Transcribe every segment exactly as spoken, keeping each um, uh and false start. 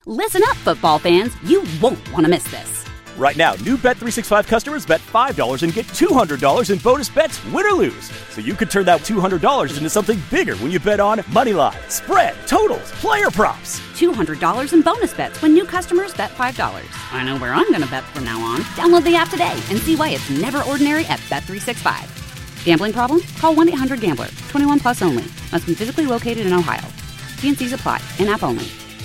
Listen up, football fans. You won't want to miss this. Right now, new Bet three sixty-five customers bet five dollars and get two hundred dollars in bonus bets, win or lose. So you could turn that two hundred dollars into something bigger when you bet on money line, spread, totals, player props. two hundred dollars in bonus bets when new customers bet five dollars. I know where I'm going to bet from now on. Download the app today and see why it's never ordinary at Bet three sixty-five. Gambling problem? Call one eight hundred gambler. twenty-one plus only. Must be physically located in Ohio. T and C's apply. In-app only.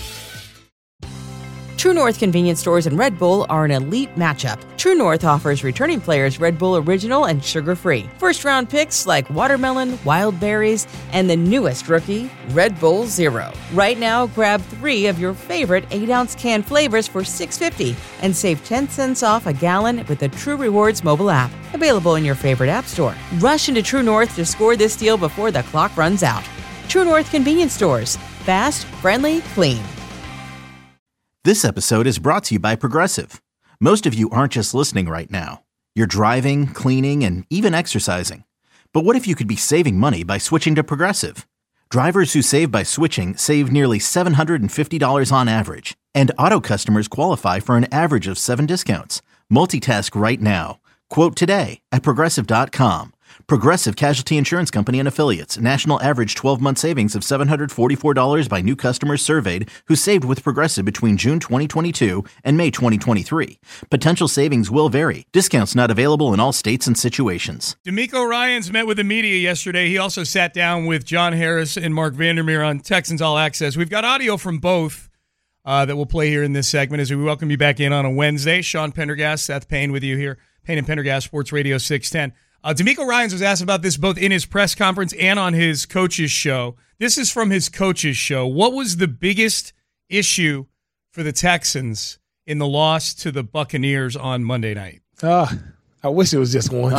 True North convenience stores and Red Bull are an elite matchup. True North offers returning players Red Bull Original and sugar-free. First-round picks like watermelon, wild berries, and the newest rookie, Red Bull Zero. Right now, grab three of your favorite eight ounce can flavors for six dollars and fifty cents and save ten cents off a gallon with the True Rewards mobile app. Available in your favorite app store. Rush into True North to score this deal before the clock runs out. True North convenience stores. Fast, friendly, clean. This episode is brought to you by Progressive. Most of you aren't just listening right now. You're driving, cleaning, and even exercising. But what if you could be saving money by switching to Progressive? Drivers who save by switching save nearly seven hundred fifty dollars on average. And auto customers qualify for an average of seven discounts. Multitask right now. Quote today at Progressive dot com. Progressive Casualty Insurance Company and Affiliates. National average twelve-month savings of seven hundred forty-four dollars by new customers surveyed who saved with Progressive between June twenty twenty-two and May twenty twenty-three. Potential savings will vary. Discounts not available in all states and situations. DeMeco Ryans met with the media yesterday. He also sat down with John Harris and Mark Vandermeer on Texans All Access. We've got audio from both uh, that we'll play here in this segment as we welcome you back in on a Wednesday. Sean Pendergast, Seth Payne with you here. Payne and Pendergast, Sports Radio six ten. Uh, DeMeco Ryans was asked about this both in his press conference and on his coach's show. This is from his coach's show. What was the biggest issue for the Texans in the loss to the Buccaneers on Monday night? Uh, I wish it was just one.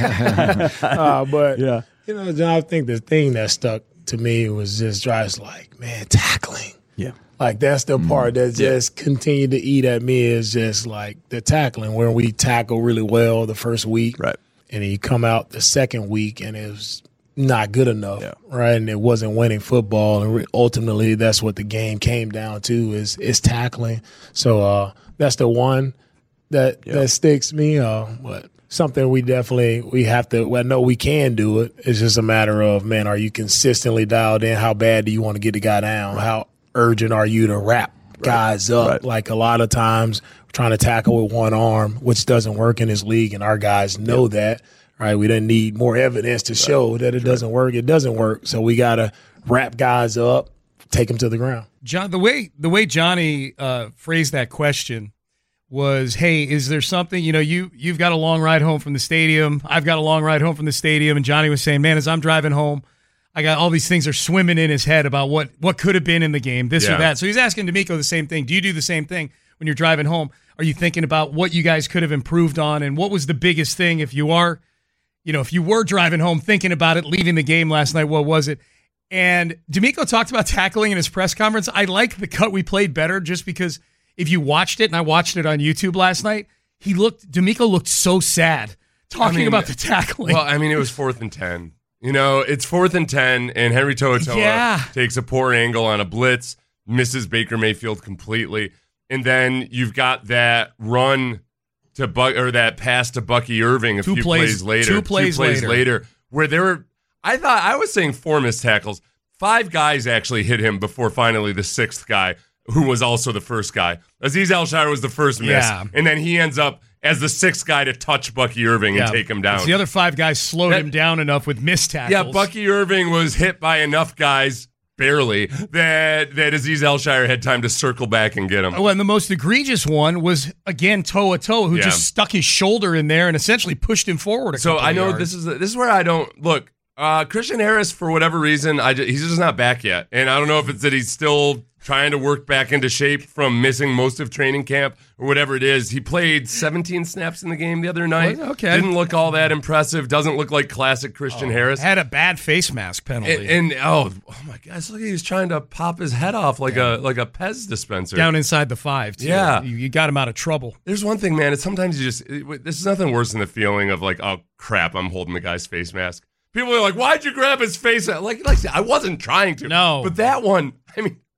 uh, but, yeah. you know, John, I think the thing that stuck to me was just just like, man, tackling. Yeah. Like, that's the part that just yeah. continued to eat at me is just like the tackling, where we tackle really well the first week. Right. And then you come out the second week and it was not good enough, yeah. right? And it wasn't winning football. And ultimately, that's what the game came down to is is tackling. So uh, that's the one that yeah. that sticks me. Uh, but something we definitely we have to. Well, no, we can do it. It's just a matter of, man, are you consistently dialed in? How bad do you want to get the guy down? Right. How urgent are you to wrap right. guys up? Right. Like a lot of times, trying to tackle with one arm, which doesn't work in this league, and our guys know yep. that, right? We didn't need more evidence to right. show that it sure. doesn't work. It doesn't work. So we got to wrap guys up, take them to the ground. John, the way the way Johnny uh, phrased that question was, hey, is there something, you know, you, you've got a long ride home from the stadium. I've got a long ride home from the stadium. And Johnny was saying, man, as I'm driving home, I got all these things are swimming in his head about what, what could have been in the game, this yeah. or that. So he's asking DeMeco the same thing. Do you do the same thing when you're driving home? Are you thinking about what you guys could have improved on, and what was the biggest thing if you are, you know, if you were driving home thinking about it, leaving the game last night, what was it? And DeMeco talked about tackling in his press conference. I like the cut we played better just because if you watched it, and I watched it on YouTube last night, he looked, DeMeco looked so sad talking I mean, about the tackling. Well, I mean, it was fourth and ten. You know, it's fourth and ten, and Henry To'oTo'o yeah. takes a poor angle on a blitz, misses Baker Mayfield completely. And then you've got that run to Buck or that pass to Bucky Irving a two few plays, plays later. Two plays, two plays later. later. Where there were, I thought, I was saying four missed tackles. Five guys actually hit him before finally the sixth guy, who was also the first guy. Azeez Al-Shaair was the first miss. Yeah. And then he ends up as the sixth guy to touch Bucky Irving yeah. and take him down. It's the other five guys slowed that, him down enough with missed tackles. Yeah, Bucky Irving was hit by enough guys barely, that that Azeez Al-Shaair had time to circle back and get him. Oh, and the most egregious one was, again, To'oTo'o, who yeah. just stuck his shoulder in there and essentially pushed him forward a So couple I know yards. this is this is where I don't, look, uh, Christian Harris, for whatever reason, I just, he's just not back yet. And I don't know if it's that he's still trying to work back into shape from missing most of training camp or whatever it is. He played seventeen snaps in the game the other night. Okay. Didn't look all that impressive. Doesn't look like classic Christian oh, Harris. Had a bad face mask penalty. And, and oh, oh my gosh, look, he was trying to pop his head off like yeah. a like a Pez dispenser. Down inside the five, too. Yeah. You, you got him out of trouble. There's one thing, man. It's sometimes you just, it, this is nothing worse than the feeling of like, oh crap, I'm holding the guy's face mask. People are like, why'd you grab his face mask? Like, like I wasn't trying to. No. But that one, I mean,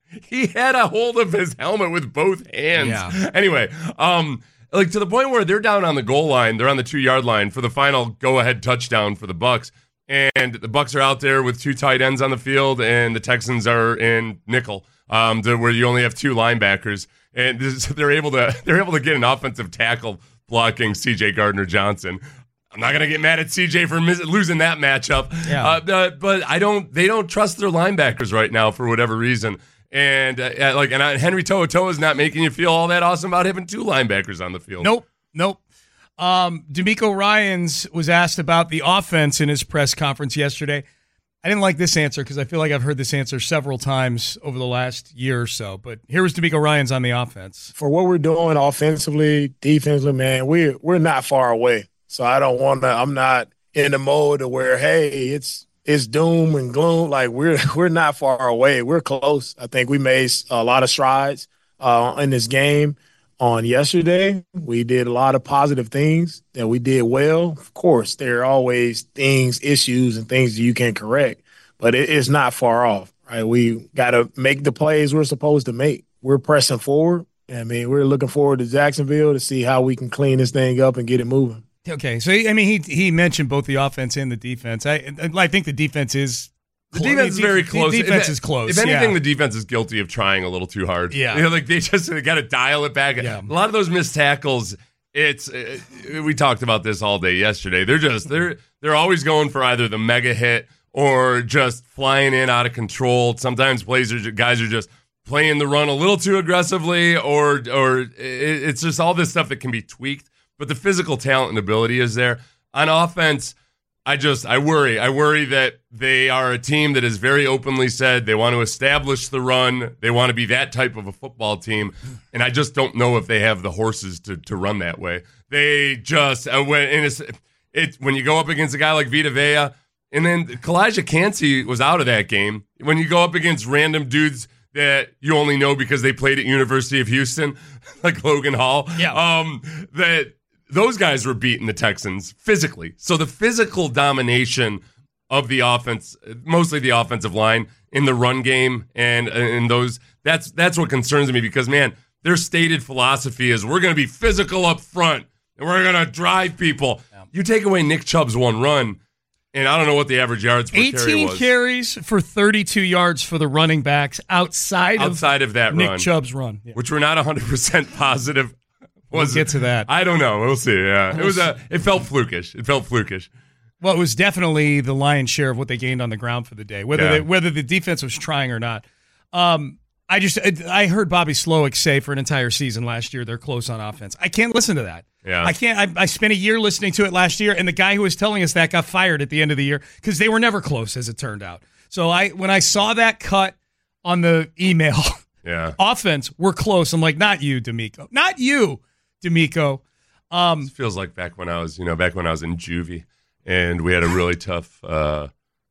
he had a hold of his helmet with both hands. Yeah. Anyway, um, like to the point where they're down on the goal line, they're on the two-yard line for the final go-ahead touchdown for the Bucs, and the Bucs are out there with two tight ends on the field, and the Texans are in nickel, um, to where you only have two linebackers, and this, they're able to they're able to get an offensive tackle blocking C J Gardner-Johnson. I'm not gonna get mad at C J for mis- losing that matchup, Yeah. uh, but, but I don't. They don't trust their linebackers right now for whatever reason. And uh, like, and uh, Henry To'oTo'o is not making you feel all that awesome about having two linebackers on the field. Nope, nope. Um, D'Amico Ryans was asked about the offense in his press conference yesterday. I didn't like this answer because I feel like I've heard this answer several times over the last year or so. But here was D'Amico Ryans on the offense. For what we're doing offensively, defensively, man, we're we're not far away. So I don't want to. I'm not in the mode of where, hey, it's. It's doom and gloom. Like we're we're not far away. We're close. I think we made a lot of strides uh, in this game on yesterday. We did a lot of positive things that we did well. Of course, there are always things, issues, and things that you can correct, but it, it's not far off. Right? We got to make the plays we're supposed to make. We're pressing forward. I mean, we're looking forward to Jacksonville to see how we can clean this thing up and get it moving. Okay, so I mean, he he mentioned both the offense and the defense. I I think the defense is the defense is very close. The defense if, is close. If anything, yeah. the defense is guilty of trying a little too hard. Yeah, you know, like they just they got to dial it back. Yeah. A lot of those missed tackles. It's uh, we talked about this all day yesterday. They're just they're they're always going for either the mega hit or just flying in out of control. Sometimes plays are guys are just playing the run a little too aggressively, or or it, it's just all this stuff that can be tweaked. But the physical talent and ability is there. On offense, I just, I worry. I worry that they are a team that has very openly said they want to establish the run. They want to be that type of a football team. And I just don't know if they have the horses to, to run that way. They just, uh, when, and it's, it, when you go up against a guy like Vita Vea, and then Kalijah Kancey was out of that game. When you go up against random dudes that you only know because they played at University of Houston, like Logan Hall, yeah. um, that, those guys were beating the Texans physically. So the physical domination of the offense, mostly the offensive line in the run game and and those, that's that's what concerns me because, man, their stated philosophy is we're going to be physical up front and we're going to drive people. Yeah. You take away Nick Chubb's one run, and I don't know what the average yards per carry was. eighteen carries for thirty-two yards for the running backs outside, outside of, of that Nick run. Chubb's run. Yeah. Which we're not one hundred percent positive. Was we'll get to that. I don't know. We'll see. Yeah, it was a. It felt flukish. It felt flukish. Well, it was definitely the lion's share of what they gained on the ground for the day, whether yeah. they, whether the defense was trying or not. Um, I just I heard Bobby Slowick say for an entire season last year they're close on offense. I can't listen to that. Yeah, I can't. I, I spent a year listening to it last year, and the guy who was telling us that got fired at the end of the year because they were never close, as it turned out. So I when I saw that cut on the email, yeah, offense, we're close. I'm like, not you, D'Amico, not you. D'Amico. Um, this feels like back when I was, you know, back when I was in juvie, and we had a really tough uh,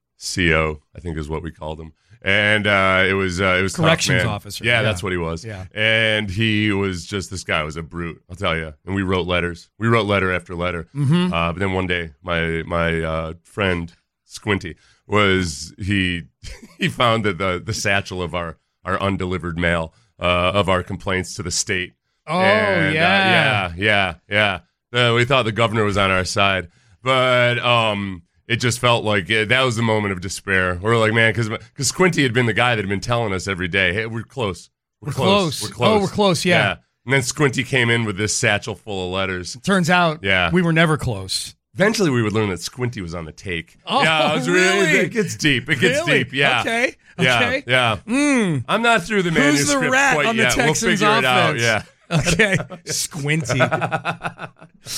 C O, I think is what we called him, and uh, it was uh, it was corrections tough, man. officer. Yeah, yeah, that's what he was. Yeah, and he was just this guy was a brute. I'll tell you. And we wrote letters. We wrote letter after letter. Mm-hmm. Uh, but then one day, my my uh, friend Squinty was he he found that the the satchel of our our undelivered mail uh, of our complaints to the state. Oh, and, yeah. Uh, yeah, yeah, yeah. Uh, we thought the governor was on our side, but um, it just felt like it, that was the moment of despair. We were like, man, because because Squinty had been the guy that had been telling us every day, hey, we're close. We're, we're close. close. We're close. Oh, we're close, yeah. yeah. And then Squinty came in with this satchel full of letters. Turns out yeah. we were never close. Eventually, we would learn that Squinty was on the take. Oh, yeah, it was really? really? It gets deep. It gets really? deep. Yeah. Okay. Yeah. Okay. Yeah. Mm. I'm not through the Who's manuscript the rat quite on the yet. Texans We'll figure offense? it out. Yeah. Okay. Squinty. uh,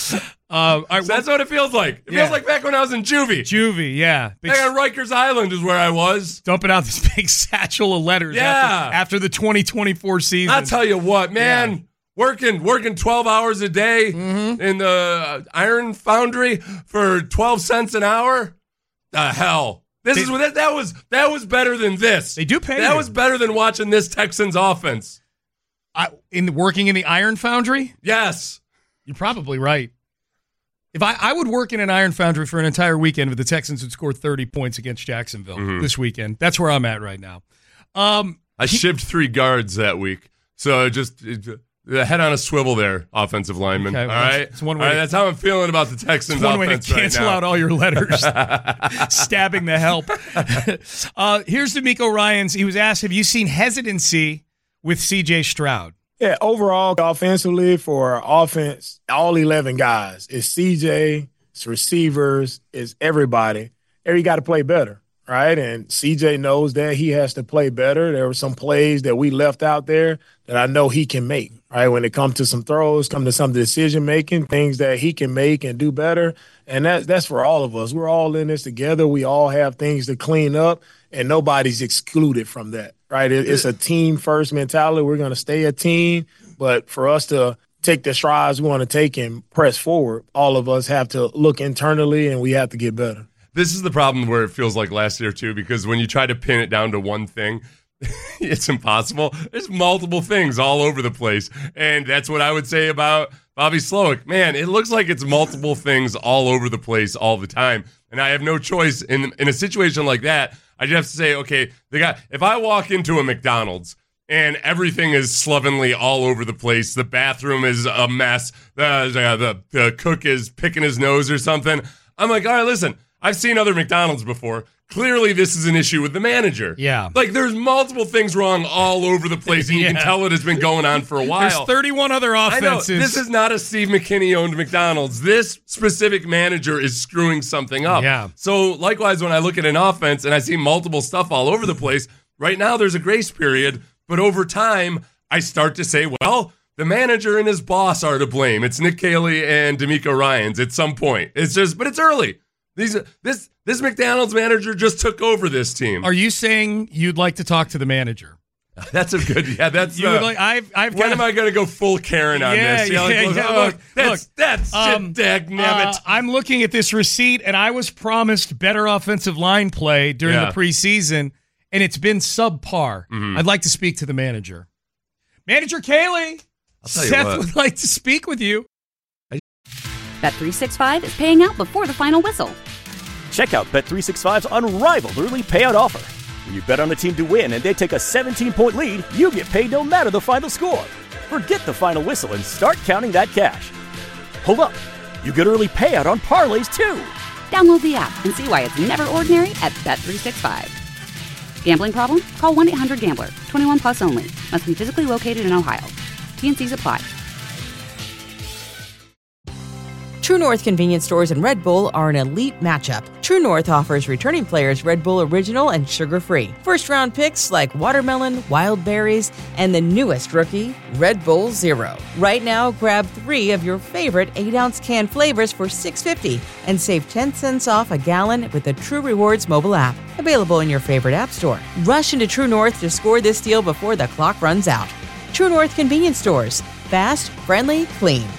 all right, so that's what it feels like. It yeah. feels like back when I was in juvie. Juvie, yeah. Big back on Rikers Island is where I was. Dumping out this big satchel of letters yeah. after, after the twenty twenty-four season. I'll tell you what, man. Yeah. Working working twelve hours a day mm-hmm. in the iron foundry for twelve cents an hour? The hell. This they, is what that was that was better than this. They do pay That you. was better than watching this Texans offense. I, in the, working in the iron foundry? Yes. You're probably right. If I, I would work in an iron foundry for an entire weekend if the Texans would score thirty points against Jacksonville mm-hmm. this weekend. That's where I'm at right now. Um, I shipped three guards that week. So just uh, head on a swivel there, offensive lineman. Okay, well, all right? It's one all way right, to, that's how I'm feeling about the Texans it's one offense way to cancel right now. out all your letters. Stabbing the help. uh, here's DeMeco Ryans. He was asked, have you seen hesitancy with C J Stroud? Yeah, overall, offensively for offense, all eleven guys. It's C J, it's receivers, it's everybody. Every got to play better, right? And C J knows that he has to play better. There were some plays that we left out there that I know he can make, right? When it comes to some throws, come to some decision-making, things that he can make and do better. And that's, that's for all of us. We're all in this together. We all have things to clean up, and nobody's excluded from that, right? It, it's a team-first mentality. We're going to stay a team, but for us to take the strides we want to take and press forward, all of us have to look internally, and we have to get better. This is the problem where it feels like last year, too, because when you try to pin it down to one thing, it's impossible. There's multiple things all over the place, and that's what I would say about Bobby Slowik. Man, it looks like it's multiple things all over the place all the time, and I have no choice. In, in a situation like that, I just have to say, okay, the guy. If I walk into a McDonald's and everything is slovenly all over the place, the bathroom is a mess, the, the, the cook is picking his nose or something, I'm like, all right, listen, I've seen other McDonald's before. Clearly, this is an issue with the manager. Yeah. Like, there's multiple things wrong all over the place, and you yeah. can tell it has been going on for a while. There's thirty-one other offenses. I know. This is not a Steve McKinney-owned McDonald's. This specific manager is screwing something up. Yeah. So, likewise, when I look at an offense and I see multiple stuff all over the place, right now there's a grace period, but over time, I start to say, well, the manager and his boss are to blame. It's Nick Caley and DeMeco Ryans at some point. It's just, but it's early. These, this this McDonald's manager just took over this team. Are you saying you'd like to talk to the manager? That's a good, yeah, that's, you uh, would like, I've, I've when kinda, am I going to go full Karen on yeah, this? You're yeah, like, yeah, oh, look, that's, look, that's um, shit, dagnabbit. Uh, I'm looking at this receipt, and I was promised better offensive line play during Yeah. the preseason, and it's been subpar. Mhm. I'd like to speak to the manager. Manager Caley, I'll tell you Seth what. would like to speak with you. Bet three sixty-five is paying out before the final whistle. Check out Bet three sixty-five's unrivaled early payout offer. When you bet on a team to win and they take a seventeen-point lead, you get paid no matter the final score. Forget the final whistle and start counting that cash. Hold up. You get early payout on parlays, too. Download the app and see why it's never ordinary at Bet three sixty-five. Gambling problem? Call one eight hundred gambler. twenty-one plus only. Must be physically located in Ohio. T and C's apply. True North convenience stores and Red Bull are an elite matchup. True North offers returning players Red Bull Original and sugar-free. First-round picks like watermelon, wild berries, and the newest rookie, Red Bull Zero. Right now, grab three of your favorite eight-ounce can flavors for six dollars and fifty cents and save ten cents off a gallon with the True Rewards mobile app. Available in your favorite app store. Rush into True North to score this deal before the clock runs out. True North convenience stores. Fast, friendly, clean.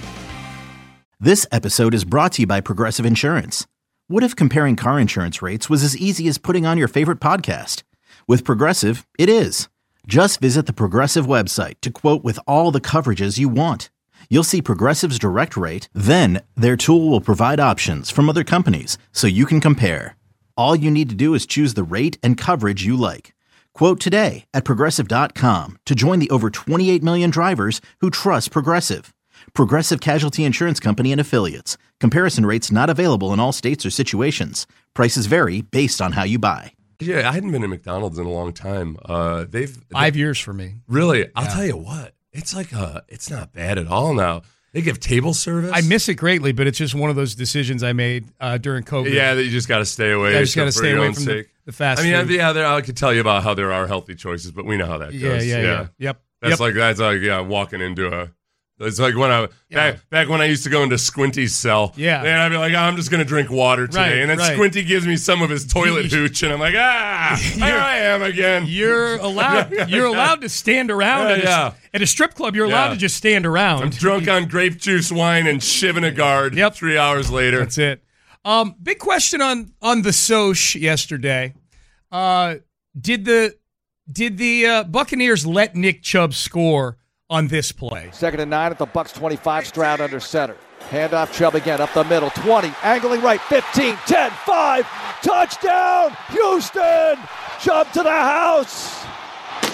This episode is brought to you by Progressive Insurance. What if comparing car insurance rates was as easy as putting on your favorite podcast? With Progressive, it is. Just visit the Progressive website to quote with all the coverages you want. You'll see Progressive's direct rate, then their tool will provide options from other companies so you can compare. All you need to do is choose the rate and coverage you like. Quote today at Progressive dot com to join the over twenty-eight million drivers who trust Progressive. Progressive Casualty Insurance Company and Affiliates. Comparison rates not available in all states or situations. Prices vary based on how you buy. Yeah, I hadn't been to McDonald's in a long time. Uh, they've Five they, years for me. Really, I'll Yeah. tell you what. It's like a, it's not bad at all now. They give table service. I miss it greatly, but it's just one of those decisions I made uh, during COVID. Yeah, that you just got to stay away. I just got to for stay your away own from the, sake. the fast I mean, food. yeah, there, I could tell you about how there are healthy choices, but we know how that goes. Yeah, yeah, yeah. Yep. That's Yep. like that's like yeah, walking into a. It's like when I Yeah. back, back when I used to go into Squinty's cell. Yeah. And I'd be like, oh, I'm just gonna drink water today, Right, and then right. Squinty gives me some of his toilet hooch, and I'm like, ah, here I am again. You're allowed. You're allowed to stand around Yeah, at, a, yeah. at a strip club. You're allowed Yeah. to just stand around. I'm drunk on grape juice wine and shiving a guard. Yep. Three hours later. That's it. Um, big question on on the Soch yesterday. Uh, did the did the uh, Buccaneers let Nick Chubb score on this play? Second and nine at the Bucs twenty-five. Stroud under center. Handoff Chubb again up the middle. twenty. Angling right. fifteen. ten. five. Touchdown. Houston. Chubb to the house.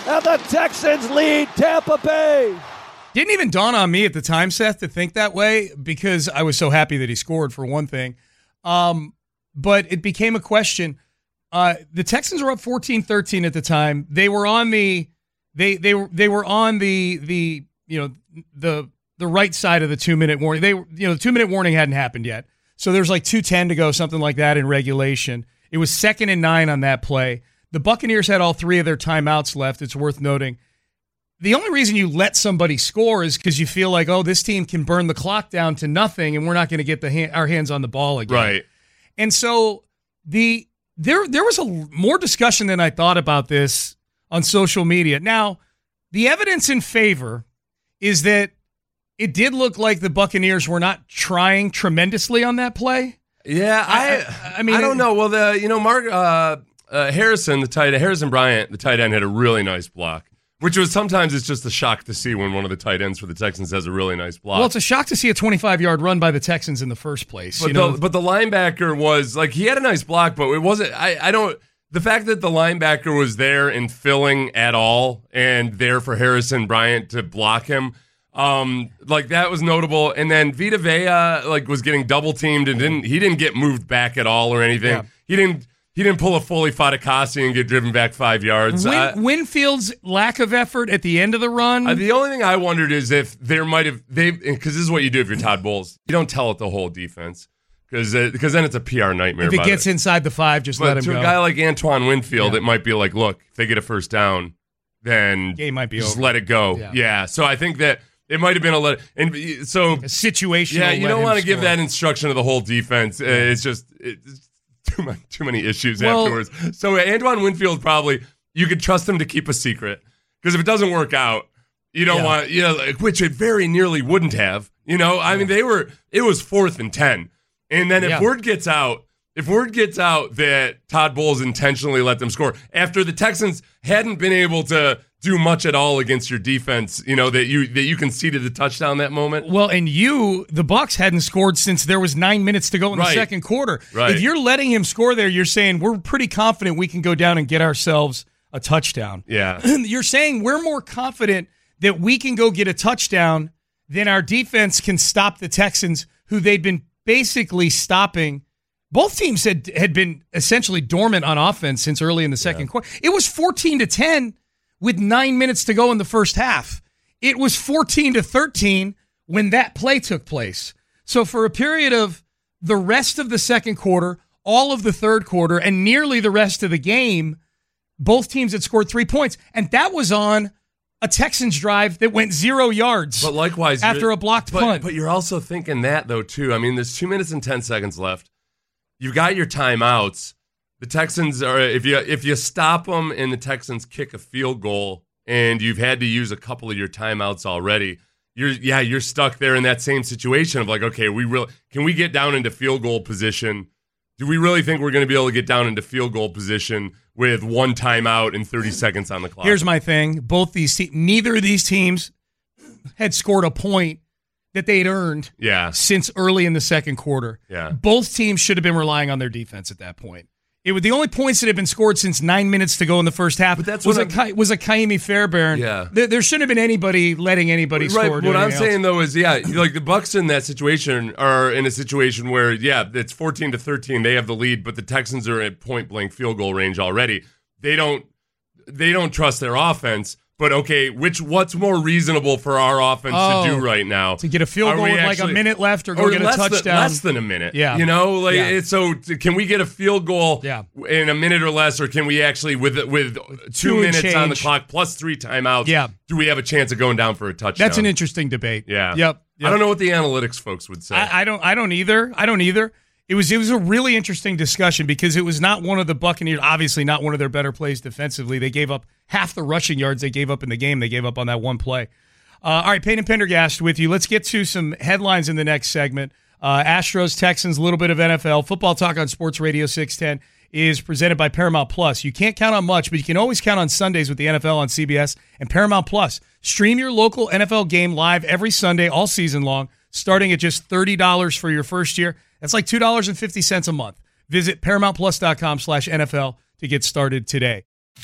and the Texans lead Tampa Bay. Didn't even dawn on me at the time, Seth, to think that way because I was so happy that he scored, for one thing. Um, but it became a question. Uh, the Texans were up fourteen thirteen at the time. They were on the they they were they were on the the you know the the right side of the two minute warning. They you know the two minute warning hadn't happened yet, so there's like two ten to go, something like that in regulation. It was second and nine on that play. The Buccaneers had all three of their timeouts left. It's worth noting. The only reason you let somebody score is because you feel like, oh, this team can burn the clock down to nothing, and we're not going to get the hand, our hands on the ball again. Right. And so the there there was a more discussion than I thought about this on social media. Now, the evidence in favor is that it did look like the Buccaneers were not trying tremendously on that play. Yeah, I I, I mean I don't know. Well, the you know Mark uh, uh, Harrison, the tight Harrison Bryant, the tight end, had a really nice block. Which was sometimes it's just a shock to see when one of the tight ends for the Texans has a really nice block. Well, it's a shock to see a twenty-five-yard run by the Texans in the first place. But, you know? the, but the linebacker was, like, he had a nice block, but it wasn't, I, I don't, the fact that the linebacker was there and filling at all and there for Harrison Bryant to block him, um, like, that was notable. And then Vita Vea, like, was getting double-teamed and didn't, he didn't get moved back at all or anything. Yeah. He didn't. He didn't pull a Foley Fatukasi and get driven back five yards. Win, uh, Winfield's lack of effort at the end of the run. Uh, the only thing I wondered is if there might have they because this is what you do if you're Todd Bowles. You don't tell it the whole defense because because then it's a P R nightmare. If it gets it. inside the five, just but let him to go. To a guy like Antoine Winfield, yeah. it might be like, look, if they get a first down, then game might be just over. let it go. Yeah. yeah. So I think that it might have been a let and so a situation. Yeah, you don't want to give score. that instruction to the whole defense. Yeah. It's just. It's, Too many, too many issues well, afterwards. So Antoine Winfield probably you could trust him to keep a secret because if it doesn't work out, you don't yeah. want you know which it very nearly wouldn't have. You know, I yeah. mean they were it was fourth and ten, and then if yeah. word gets out, if word gets out that Todd Bowles intentionally let them score after the Texans hadn't been able to do much at all against your defense, you know, that you that you conceded the touchdown that moment. Well, and you, the Bucs hadn't scored since there was nine minutes to go in right. the second quarter. Right. If you're letting him score there, you're saying we're pretty confident we can go down and get ourselves a touchdown. Yeah. You're saying we're more confident that we can go get a touchdown than our defense can stop the Texans, who they'd been basically stopping. Both teams had had been essentially dormant on offense since early in the second yeah. quarter. It was fourteen to ten with nine minutes to go in the first half. It was fourteen to thirteen when that play took place. So for a period of the rest of the second quarter, all of the third quarter, and nearly the rest of the game, both teams had scored three points. And that was on a Texans drive that went zero yards but likewise, after a blocked but, punt. But you're also thinking that, though, too. I mean, there's two minutes and ten seconds left. You've got your timeouts. The Texans are if you if you stop them and the Texans kick a field goal and you've had to use a couple of your timeouts already, you're yeah you're stuck there in that same situation of like, okay, we really can we get down into field goal position? Do we really think we're going to be able to get down into field goal position with one timeout and thirty seconds on the clock? Here's my thing: both these te- neither of these teams had scored a point that they'd earned yeah. since early in the second quarter. Yeah. Both teams should have been relying on their defense at that point. It was the only points that had been scored since nine minutes to go in the first half. But that's was a Ka- was a Kaimi Fairbairn. Yeah, there, there shouldn't have been anybody letting anybody right, score. What I'm else. saying though is, yeah, like the Bucs in that situation are in a situation where, yeah, it's fourteen to thirteen. They have the lead, but the Texans are at point blank field goal range already. They don't they don't trust their offense. But okay, which what's more reasonable for our offense oh, to do right now? To get a field Are goal with actually, like a minute left, or go or get a less touchdown? Than, less than a minute. Yeah, you know, like yeah. it's, so. Can we get a field goal yeah. in a minute or less, or can we actually with with two, two minutes change. on the clock plus three timeouts? Yeah. do we have a chance of going down for a touchdown? That's an interesting debate. Yeah. Yep. yep. I don't know what the analytics folks would say. I, I don't. I don't either. I don't either. It was it was a really interesting discussion because it was not one of the Buccaneers, obviously not one of their better plays defensively. They gave up half the rushing yards they gave up in the game. They gave up on that one play. Uh, all right, Peyton Pendergast with you. Let's get to some headlines in the next segment. Uh, Astros, Texans, a little bit of N F L. Football Talk on Sports Radio six ten is presented by Paramount Plus. You can't count on much, but you can always count on Sundays with the N F L on C B S and Paramount Plus. Stream your local N F L game live every Sunday all season long, starting at just thirty dollars for your first year. That's like two dollars and fifty cents a month. Visit ParamountPlus.com slash NFL to get started today.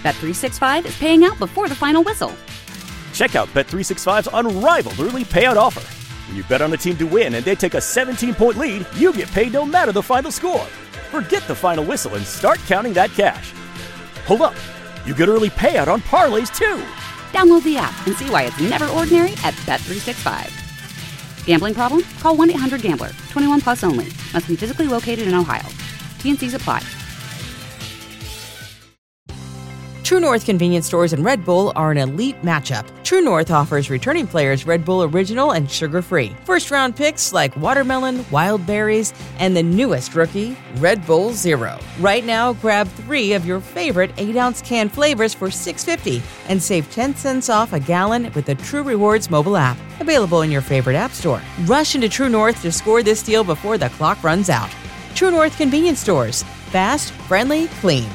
Bet three sixty-five is paying out before the final whistle. Check out Bet three sixty-five's unrivaled early payout offer. When you bet on a team to win and they take a seventeen-point lead, you get paid no matter the final score. Forget the final whistle and start counting that cash. Hold up. You get early payout on parlays, too. Download the app and see why it's never ordinary at Bet three sixty-five. Gambling problem? Call one eight hundred gambler. twenty-one plus only. Must be physically located in Ohio. T N Cs apply. True North convenience stores and Red Bull are an elite matchup. True North offers returning players Red Bull Original and sugar-free. First-round picks like watermelon, wild berries, and the newest rookie, Red Bull Zero. Right now, grab three of your favorite eight-ounce can flavors for six dollars and fifty cents and save ten cents off a gallon with the True Rewards mobile app. Available in your favorite app store. Rush into True North to score this deal before the clock runs out. True North convenience stores. Fast, friendly, clean.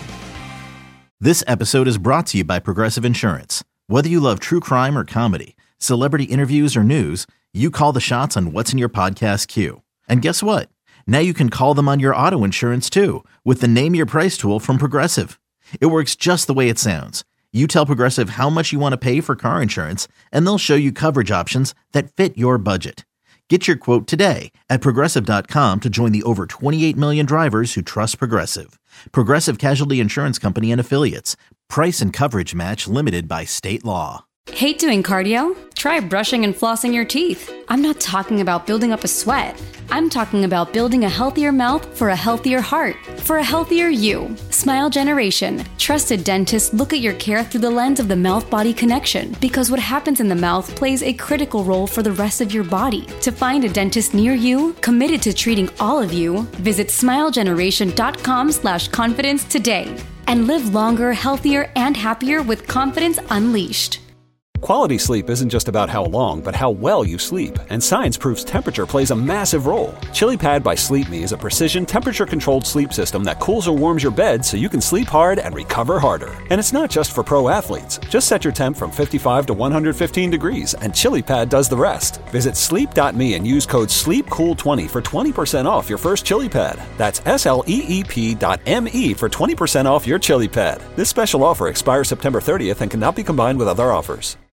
This episode is brought to you by Progressive Insurance. Whether you love true crime or comedy, celebrity interviews or news, you call the shots on what's in your podcast queue. And guess what? Now you can call them on your auto insurance too with the Name Your Price tool from Progressive. It works just the way it sounds. You tell Progressive how much you want to pay for car insurance, and they'll show you coverage options that fit your budget. Get your quote today at Progressive dot com to join the over twenty-eight million drivers who trust Progressive. Progressive Casualty Insurance Company and Affiliates. Price and coverage match limited by state law. Hate doing cardio? Try brushing and flossing your teeth. I'm not talking about building up a sweat. I'm talking about building a healthier mouth for a healthier heart, for a healthier you. Smile Generation. Trusted dentists look at your care through the lens of the mouth-body connection, because what happens in the mouth plays a critical role for the rest of your body. To find a dentist near you, committed to treating all of you, visit smilegeneration.com slash confidence today. And live longer, healthier, and happier with confidence unleashed. Quality sleep isn't just about how long, but how well you sleep. And science proves temperature plays a massive role. ChiliPad by Sleep Me is a precision, temperature-controlled sleep system that cools or warms your bed so you can sleep hard and recover harder. And it's not just for pro athletes. Just set your temp from fifty-five to one hundred fifteen degrees, and ChiliPad does the rest. Visit sleep dot me and use code sleep cool twenty for twenty percent off your first ChiliPad. That's S L E E P dot M E for twenty percent off your ChiliPad. This special offer expires September thirtieth and cannot be combined with other offers.